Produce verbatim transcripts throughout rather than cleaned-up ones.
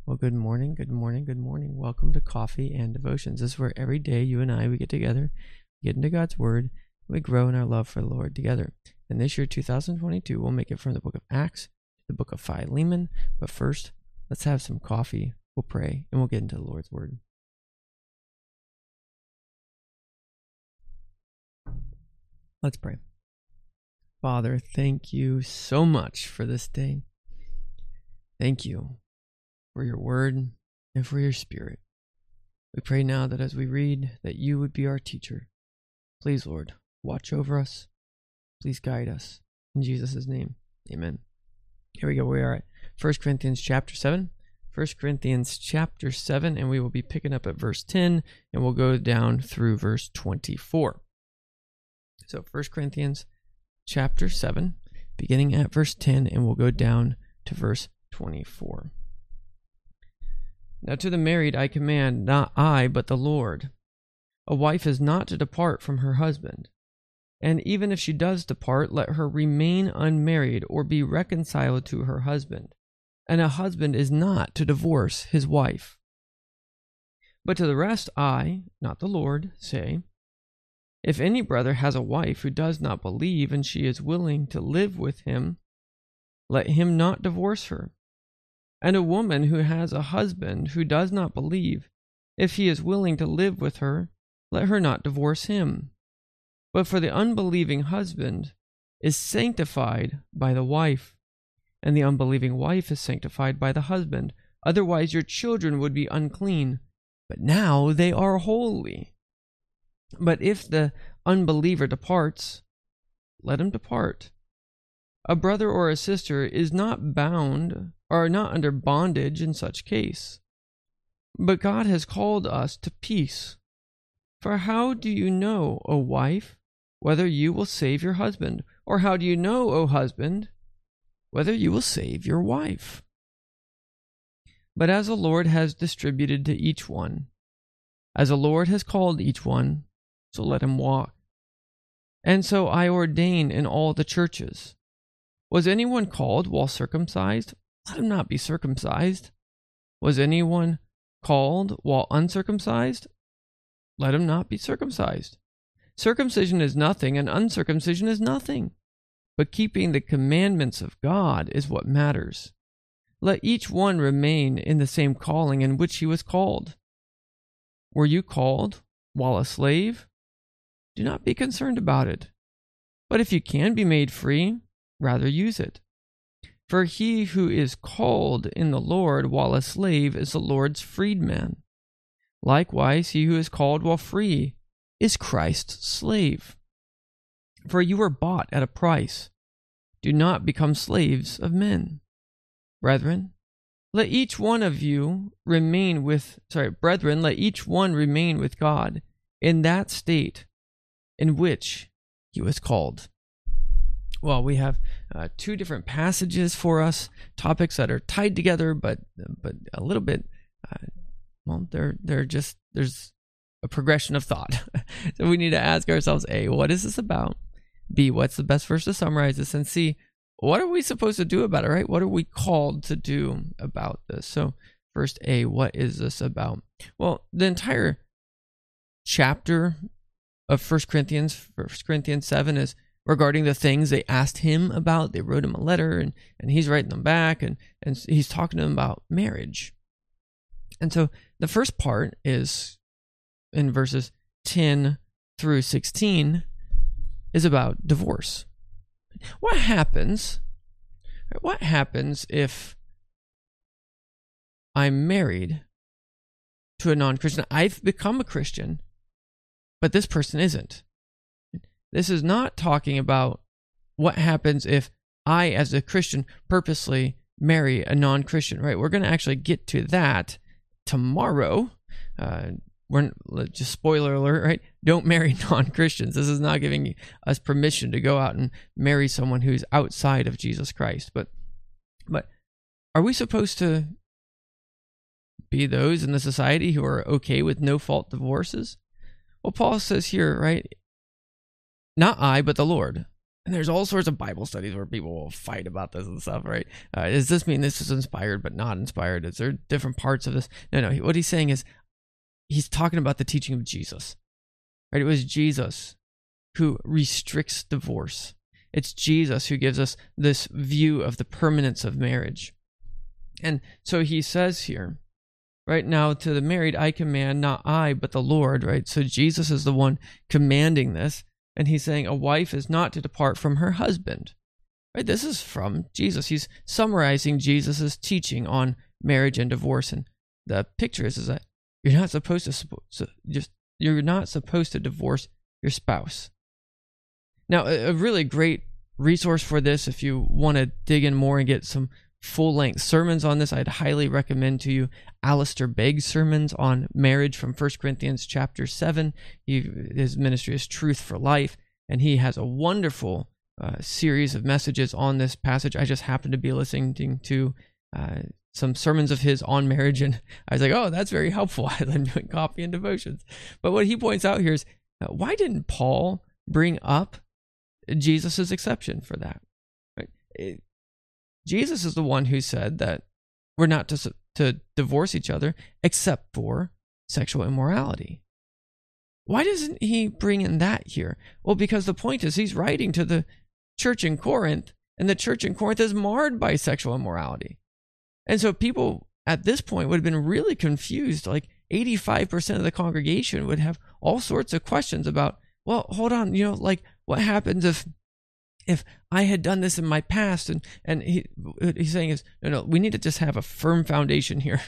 Well, good morning, good morning, good morning. Welcome to Coffee and Devotions. This is where every day you and I, we get together, we get into God's Word, we grow in our love for the Lord together. And this year, two thousand twenty-two, we'll make it from the book of Acts to the book of Philemon. But first, let's have some coffee, we'll pray, and we'll get into the Lord's Word. Let's pray. Father, thank you so much for this day. Thank you for your word and for your spirit. We pray now that as we read, that you would be our teacher. Please, Lord, watch over us. Please guide us. In Jesus' name, amen. Here we go. We are at First Corinthians chapter seven. First Corinthians chapter seven, and we will be picking up at verse ten, and we'll go down through verse twenty-four. So First Corinthians chapter seven, beginning at verse ten, and we'll go down to verse twenty-four. Now to the married I command, not I, but the Lord. A wife is not to depart from her husband. And even if she does depart, let her remain unmarried or be reconciled to her husband. And a husband is not to divorce his wife. But to the rest I, not the Lord, say, if any brother has a wife who does not believe and she is willing to live with him, let him not divorce her. And a woman who has a husband who does not believe, if he is willing to live with her, let her not divorce him. But for the unbelieving husband is sanctified by the wife, and the unbelieving wife is sanctified by the husband. Otherwise your children would be unclean, but now they are holy. But if the unbeliever departs, let him depart. A brother or a sister is not bound or not under bondage in such case. But God has called us to peace. For how do you know, O wife, whether you will save your husband? Or how do you know, O husband, whether you will save your wife? But as the Lord has distributed to each one, as the Lord has called each one, so let him walk. And so I ordain in all the churches. Was anyone called while circumcised? Let him not be circumcised. Was anyone called while uncircumcised? Let him not be circumcised. Circumcision is nothing, and uncircumcision is nothing. But keeping the commandments of God is what matters. Let each one remain in the same calling in which he was called. Were you called while a slave? Do not be concerned about it. But if you can be made free, rather use it. For he who is called in the Lord while a slave is the Lord's freedman. Likewise, he who is called while free is Christ's slave. For you were bought at a price. Do not become slaves of men. Brethren, let each one of you remain with, sorry, brethren, let each one remain with God in that state in which he was called. Well, we have uh, two different passages for us, topics that are tied together, but but a little bit, uh, well, they're they're just there's a progression of thought. So we need to ask ourselves: A, what is this about? B, what's the best verse to summarize this? And C, what are we supposed to do about it? Right? What are we called to do about this? So first, A, what is this about? Well, the entire chapter of First Corinthians, First Corinthians seven is regarding the things they asked him about. They wrote him a letter, and, and he's writing them back, and, and he's talking to them about marriage. And so the first part is in verses ten through sixteen is about divorce. What happens? What happens if I'm married to a non-Christian? I've become a Christian, but this person isn't. This is not talking about what happens if I, as a Christian, purposely marry a non-Christian, right? We're going to actually get to that tomorrow. Uh, we're just spoiler alert, right? Don't marry non-Christians. This is not giving us permission to go out and marry someone who's outside of Jesus Christ. But, but are we supposed to be those in the society who are okay with no-fault divorces? Well, Paul says here, right? Not I, but the Lord. And there's all sorts of Bible studies where people will fight about this and stuff, right? Uh, does this mean this is inspired but not inspired? Is there different parts of this? No, no. What he's saying is he's talking about the teaching of Jesus, right? It was Jesus who restricts divorce. It's Jesus who gives us this view of the permanence of marriage. And so he says here, right, now to the married, I command, not I, but the Lord, right? So Jesus is the one commanding this. And he's saying a wife is not to depart from her husband. Right? This is from Jesus. He's summarizing Jesus's teaching on marriage and divorce. And the picture is, is that you're not supposed to so just you're not supposed to divorce your spouse. Now, a, a really great resource for this, if you want to dig in more and get some full-length sermons on this, I'd highly recommend to you Alistair Begg's sermons on marriage from First Corinthians chapter seven. He, his ministry is Truth for Life, and he has a wonderful uh, series of messages on this passage. I just happened to be listening to uh, some sermons of his on marriage, and I was like, oh, that's very helpful as I'm doing coffee and devotions. But what he points out here is, uh, why didn't Paul bring up Jesus's exception for that? Right? It, Jesus is the one who said that we're not to, to divorce each other except for sexual immorality. Why doesn't he bring in that here? Well, because the point is he's writing to the church in Corinth, and the church in Corinth is marred by sexual immorality. And so people at this point would have been really confused. Like eighty-five percent of the congregation would have all sorts of questions about, well, hold on, you know, like what happens if If I had done this in my past? And and he, what he's saying is, no, no, we need to just have a firm foundation here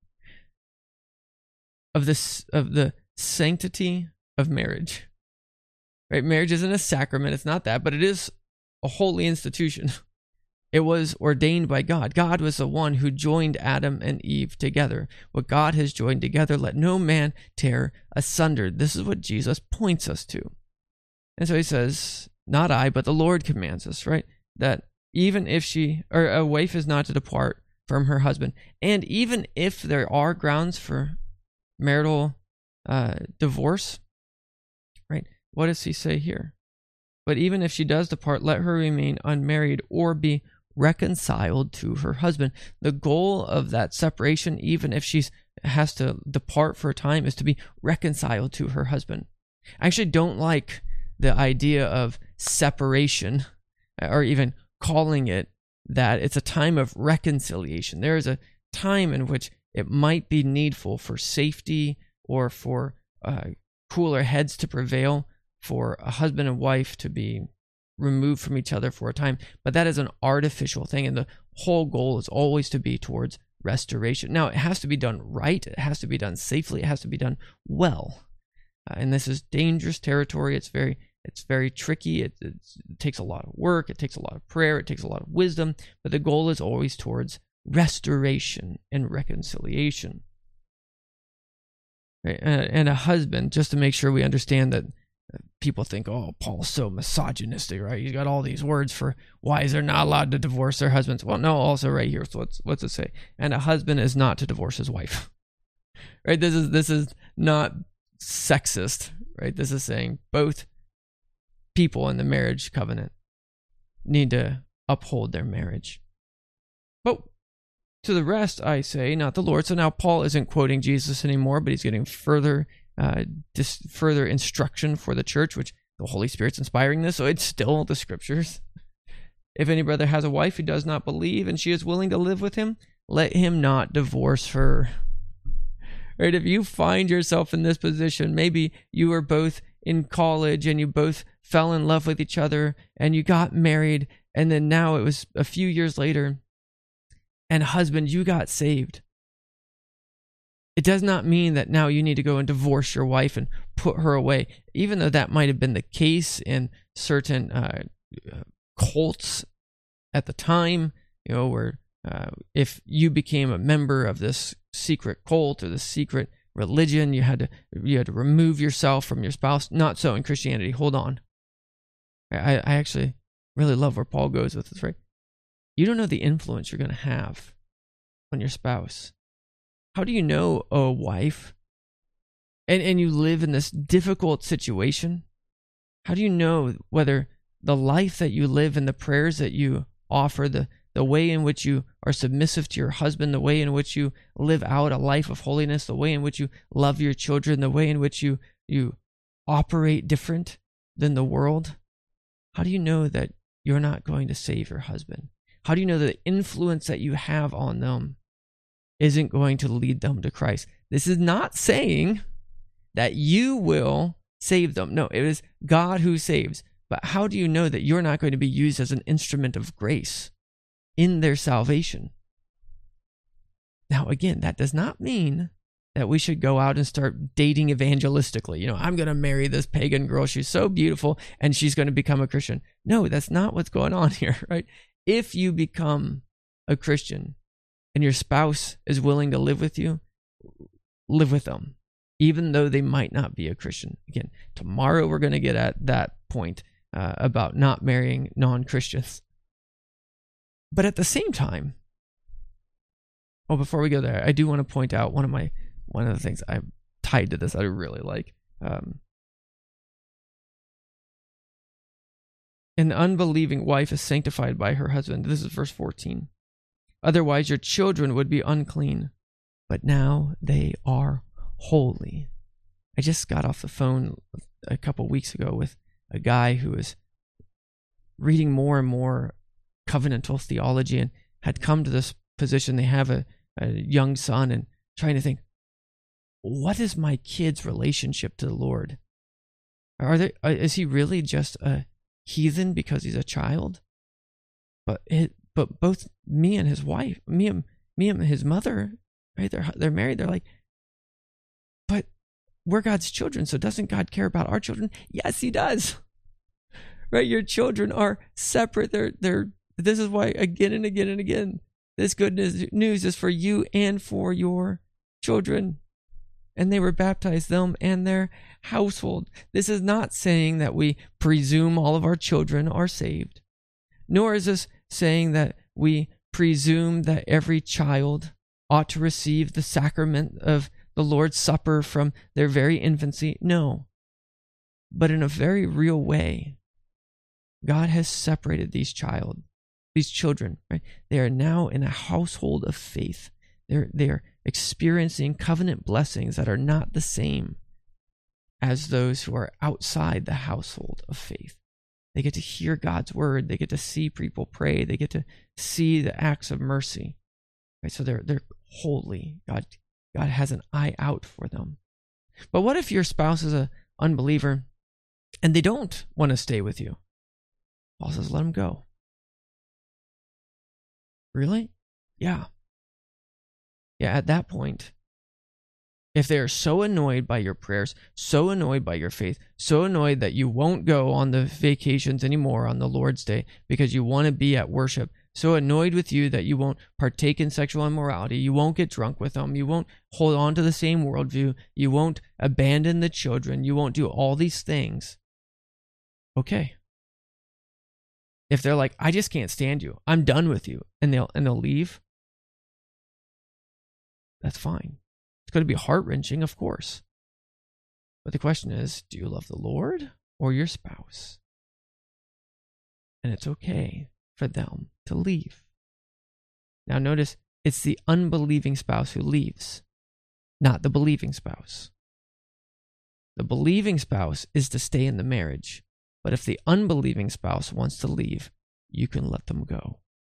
of this of the sanctity of marriage. Right? Marriage isn't a sacrament, it's not that, but it is a holy institution. It was ordained by God. God was the one who joined Adam and Eve together. What God has joined together, let no man tear asunder. This is what Jesus points us to. And so he says, not I, but the Lord commands us, right? That even if she, or a wife is not to depart from her husband, and even if there are grounds for marital uh, divorce, right? What does he say here? But even if she does depart, let her remain unmarried or be reconciled to her husband. The goal of that separation, even if she has to depart for a time, is to be reconciled to her husband. I actually don't like the idea of separation, or even calling it that. It's a time of reconciliation. There is a time in which it might be needful for safety or for uh, cooler heads to prevail, for a husband and wife to be removed from each other for a time. But that is an artificial thing, and the whole goal is always to be towards restoration. Now, it has to be done right. It has to be done safely. It has to be done well. Uh, and this is dangerous territory. It's very It's very tricky. It, it takes a lot of work. It takes a lot of prayer. It takes a lot of wisdom. But the goal is always towards restoration and reconciliation. Right? And, and a husband, just to make sure we understand that people think, oh, Paul's so misogynistic, right? He's got all these words for wives they're not allowed to divorce their husbands. Well, no, also right here. So what's what's it say? And a husband is not to divorce his wife. Right? This is this is not sexist, right? This is saying both people in the marriage covenant need to uphold their marriage. But to the rest, I say, not the Lord. So now Paul isn't quoting Jesus anymore, but he's getting further, uh, dis- further instruction for the church, which the Holy Spirit's inspiring this, so it's still the scriptures. If any brother has a wife who does not believe and she is willing to live with him, let him not divorce her. Right? If you find yourself in this position, maybe you were both in college and you both fell in love with each other and you got married, and then now it was a few years later, and husband, you got saved. It does not mean that now you need to go and divorce your wife and put her away, even though that might have been the case in certain uh, cults at the time, you know, where uh, if you became a member of this secret cult or this secret religion, you had to you had to remove yourself from your spouse. Not so in Christianity. Hold on. I, I actually really love where Paul goes with this, right? You don't know the influence you're going to have on your spouse. How do you know a wife, and, and you live in this difficult situation? How do you know whether the life that you live and the prayers that you offer, the, the way in which you are submissive to your husband, the way in which you live out a life of holiness, the way in which you love your children, the way in which you, you operate different than the world, how do you know that you're not going to save your husband? How do you know that the influence that you have on them isn't going to lead them to Christ? This is not saying that you will save them. No, it is God who saves. But how do you know that you're not going to be used as an instrument of grace in their salvation? Now, again, that does not mean that we should go out and start dating evangelistically. You know, I'm going to marry this pagan girl. She's so beautiful, and she's going to become a Christian. No, that's not what's going on here, right? If you become a Christian and your spouse is willing to live with you, live with them, even though they might not be a Christian. Again, tomorrow we're going to get at that point uh, about not marrying non-Christians. But at the same time, oh, before we go there, I do want to point out one of my one of the things I'm tied to this I really like. Um, An unbelieving wife is sanctified by her husband. This is verse fourteen. Otherwise, your children would be unclean, but now they are holy. I just got off the phone a couple weeks ago with a guy who was reading more and more covenantal theology and had come to this position. They have a, a young son and trying to think, what is my kid's relationship to the Lord? Are they, is he really just a heathen because he's a child? But it, but both me and his wife, me and me and his mother, right? They're they're married. They're like, but we're God's children, so doesn't God care about our children? Yes, He does. Right? Your children are separate. They're they're. This is why again and again and again, this good news is for you and for your children. And they were baptized, them and their household. This is not saying that we presume all of our children are saved, nor is this saying that we presume that every child ought to receive the sacrament of the Lord's Supper from their very infancy. No. But in a very real way, God has separated these child, these children, right? They are now in a household of faith. They're they're experiencing covenant blessings that are not the same as those who are outside the household of faith. They get to hear God's word. They get to see people pray. They get to see the acts of mercy. Right? So they're they're holy. God God has an eye out for them. But what if your spouse is an unbeliever and they don't want to stay with you? Paul says, let them go. Really? Yeah. Yeah, at that point, if they are so annoyed by your prayers, so annoyed by your faith, so annoyed that you won't go on the vacations anymore on the Lord's Day because you want to be at worship, so annoyed with you that you won't partake in sexual immorality, you won't get drunk with them, you won't hold on to the same worldview, you won't abandon the children, you won't do all these things. Okay. If they're like, I just can't stand you, I'm done with you, and they'll and they'll leave, that's fine. It's going to be heart-wrenching, of course. But the question is, do you love the Lord or your spouse? And it's okay for them to leave. Now notice, it's the unbelieving spouse who leaves, not the believing spouse. The believing spouse is to stay in the marriage. But if the unbelieving spouse wants to leave, you can let them go.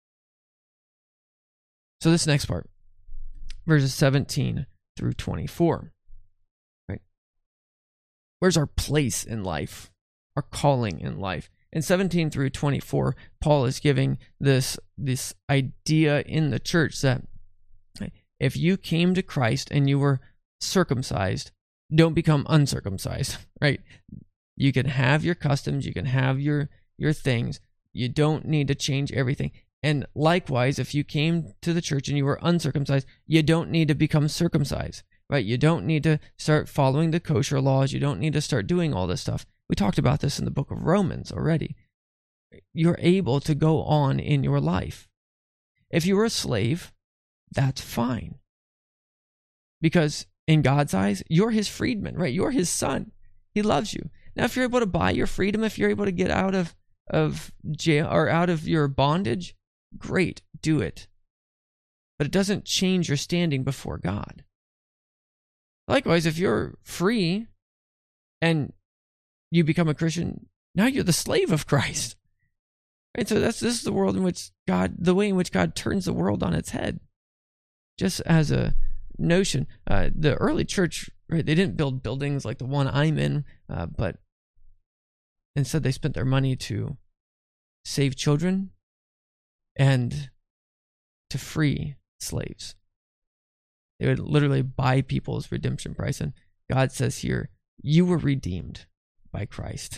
So this next part, verses seventeen through twenty-four. Right? Where's our place in life? Our calling in life? In seventeen through twenty-four, Paul is giving this, this idea in the church that if you came to Christ and you were circumcised, don't become uncircumcised, right? You can have your customs, you can have your, your things. You don't need to change everything. And likewise, if you came to the church and you were uncircumcised, you don't need to become circumcised, right? You don't need to start following the kosher laws. You don't need to start doing all this stuff. We talked about this in the book of Romans already. You're able to go on in your life. If you were a slave, that's fine. Because in God's eyes, you're His freedman, right? You're His son. He loves you. Now, if you're able to buy your freedom, if you're able to get out of of jail or out of your bondage, great, do it. But it doesn't change your standing before God. Likewise, if you're free and you become a Christian, now you're the slave of Christ. Right? So that's this is the world in which God, the way in which God turns the world on its head. Just as a notion, uh, the early church, right, they didn't build buildings like the one I'm in, uh, but instead they spent their money to save children and to free slaves. They would literally buy people's redemption price. And God says here, you were redeemed by Christ.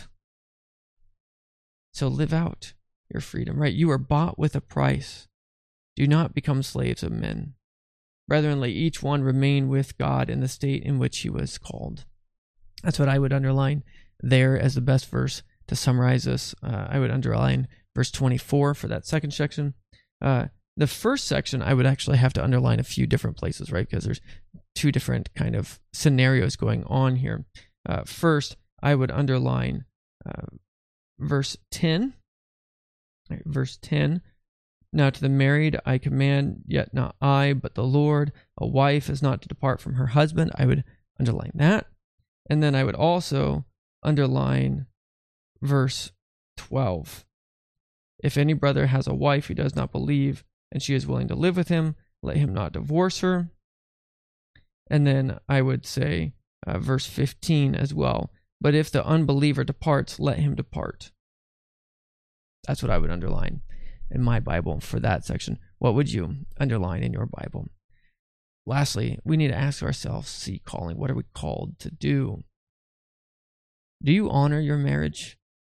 So live out your freedom, right? You are bought with a price. Do not become slaves of men. Brethren, let each one remain with God in the state in which he was called. That's what I would underline there as the best verse to summarize this. Uh, I would underline verse twenty-four for that second section. Uh, the first section, I would actually have to underline a few different places, right? Because there's two different kind of scenarios going on here. Uh, first, I would underline uh, verse ten. Right, verse ten. Now to the married I command, yet not I, but the Lord. A wife is not to depart from her husband. I would underline that. And then I would also underline verse twelve. If any brother has a wife who does not believe, and she is willing to live with him, let him not divorce her. And then I would say uh, verse fifteen as well. But if the unbeliever departs, let him depart. That's what I would underline in my Bible for that section. What would you underline in your Bible? Lastly, we need to ask ourselves, see, calling, what are we called to do? Do you honor your marriage?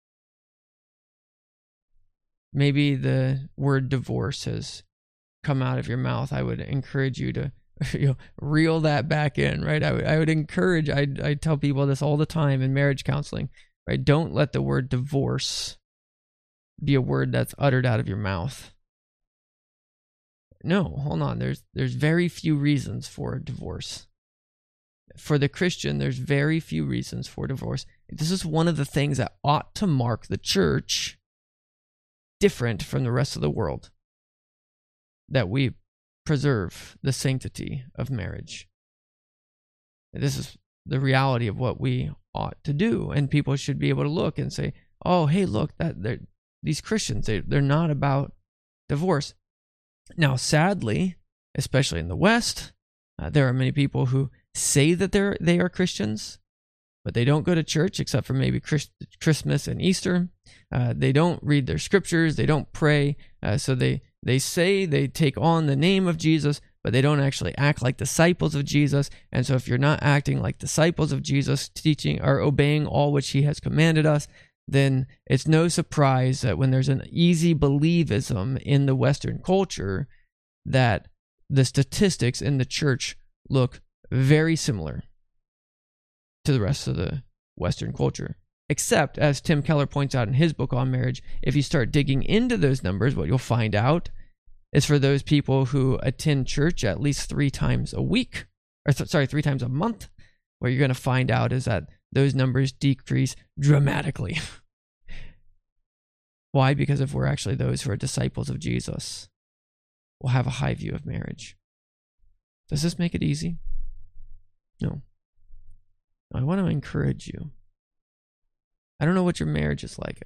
Maybe the word divorce has come out of your mouth. I would encourage you to you know, reel that back in, right? I would, I would encourage, I I tell people this all the time in marriage counseling, right? Don't let the word divorce be a word that's uttered out of your mouth. No, hold on. There's there's very few reasons for divorce. For the Christian, there's very few reasons for divorce. This is one of the things that ought to mark the church different from the rest of the world. That we preserve the sanctity of marriage. This is the reality of what we ought to do. And people should be able to look and say, oh, hey, look, that they're these Christians, they, they're not about divorce. Now, sadly, especially in the West, uh, there are many people who say that they're they are Christians, but they don't go to church except for maybe Christ, Christmas and Easter. Uh, they don't read their scriptures. They don't pray. Uh, so they, they say they take on the name of Jesus, but they don't actually act like disciples of Jesus. And so if you're not acting like disciples of Jesus, teaching or obeying all which he has commanded us, then it's no surprise that when there's an easy believism in the Western culture, that the statistics in the church look very similar to the rest of the Western culture. Except, as Tim Keller points out in his book on marriage, if you start digging into those numbers, what you'll find out is for those people who attend church at least three times a week, or th- sorry, three times a month, what you're going to find out is that those numbers decrease dramatically. Why? Because if we're actually those who are disciples of Jesus, we'll have a high view of marriage. Does this make it easy? No. I want to encourage you. I don't know what your marriage is like.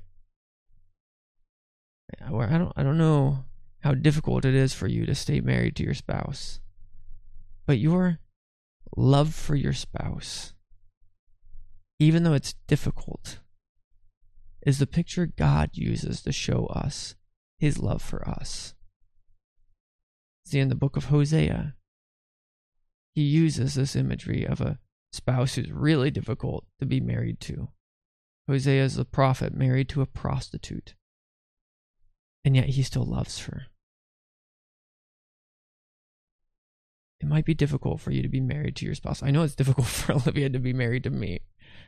I don't, I don't know how difficult it is for you to stay married to your spouse. But your love for your spouse, even though it's difficult, is the picture God uses to show us his love for us. See, in the book of Hosea, he uses this imagery of a spouse who's really difficult to be married to. Hosea is a prophet married to a prostitute, and yet he still loves her. It might be difficult for you to be married to your spouse. I know it's difficult for Olivia to be married to me.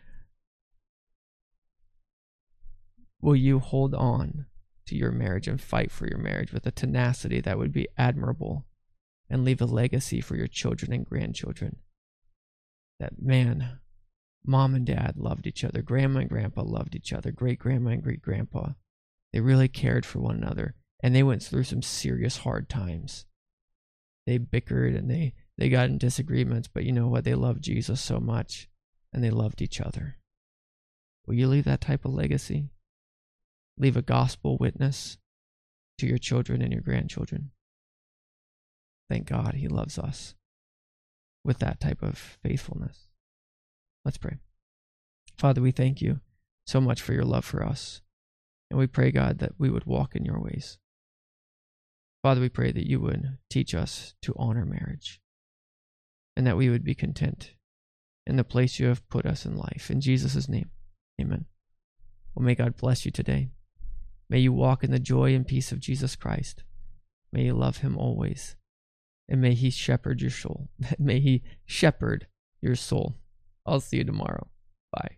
Will you hold on to your marriage and fight for your marriage with a tenacity that would be admirable and leave a legacy for your children and grandchildren? That, man, mom and dad loved each other, grandma and grandpa loved each other, great grandma and great grandpa They really cared for one another, and they went through some serious hard times. They bickered and they, they got in disagreements, but you know what? They loved Jesus so much, and they loved each other. Will you leave that type of legacy? Leave a gospel witness to your children and your grandchildren. Thank God he loves us with that type of faithfulness. Let's pray. Father, we thank you so much for your love for us. And we pray, God, that we would walk in your ways. Father, we pray that you would teach us to honor marriage and that we would be content in the place you have put us in life. In Jesus' name, amen. Well, may God bless you today. May you walk in the joy and peace of Jesus Christ. May you love him always. And may he shepherd your soul. May he shepherd your soul. I'll see you tomorrow. Bye.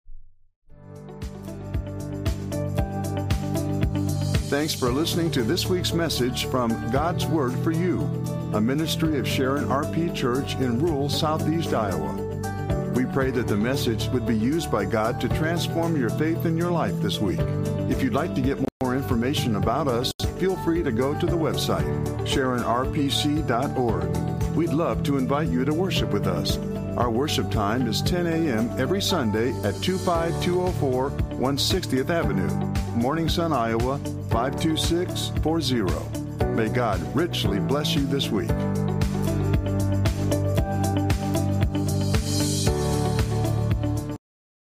Thanks for listening to this week's message from God's Word for You, a ministry of Sharon R P Church in rural southeast Iowa. We pray that the message would be used by God to transform your faith in your life this week. If you'd like to get more information about us, feel free to go to the website, sharon r p c dot org. We'd love to invite you to worship with us. Our worship time is ten a.m. every Sunday at two five two oh four one hundred sixtieth Avenue, Morning Sun, Iowa, five two six four zero. May God richly bless you this week.